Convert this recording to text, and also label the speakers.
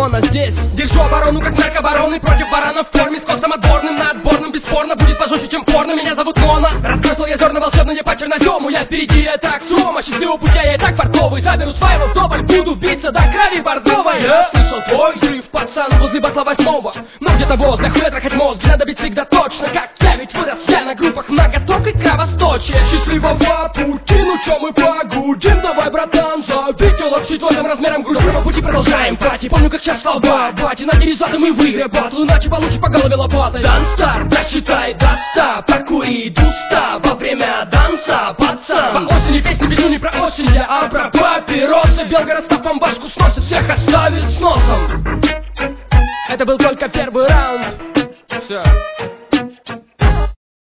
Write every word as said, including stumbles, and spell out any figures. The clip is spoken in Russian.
Speaker 1: зона здесь. Держу оборону, как наркобароны, против барана в форме, с косом отборным, на отборным, бесспорно будет пожестче, чем порно. Меня зовут Нона, разбросил я зерна волшебные по чернозему. Я впереди, я так сома, счастливого путя, я и так портовый. Заберу свайву вдоволь, буду биться до крови бордовой. Я слышал твой взрыв, пацан, возле батла восьмого. Но где-то воздух, хуя трахать мозг, надо бить всегда точно. Как я, ведь вырос я на группах многоток и кровосточие. Счастливого пути, ну чё мы погудим? Давай, братан, забить лапши твоим размером грудь. По пути продолжаем, бати, помню как сейчас слова. Бати, надери задом и выиграй батл, иначе получше по голове лопатой. Данстар, досчитай до ста, прокури дуста во время данца, пацан. По осени песни пишу не про осень я, а про папиросы. Белгород став бомбашку сносит, всех оставит с носом. Это был только первый раунд. Все.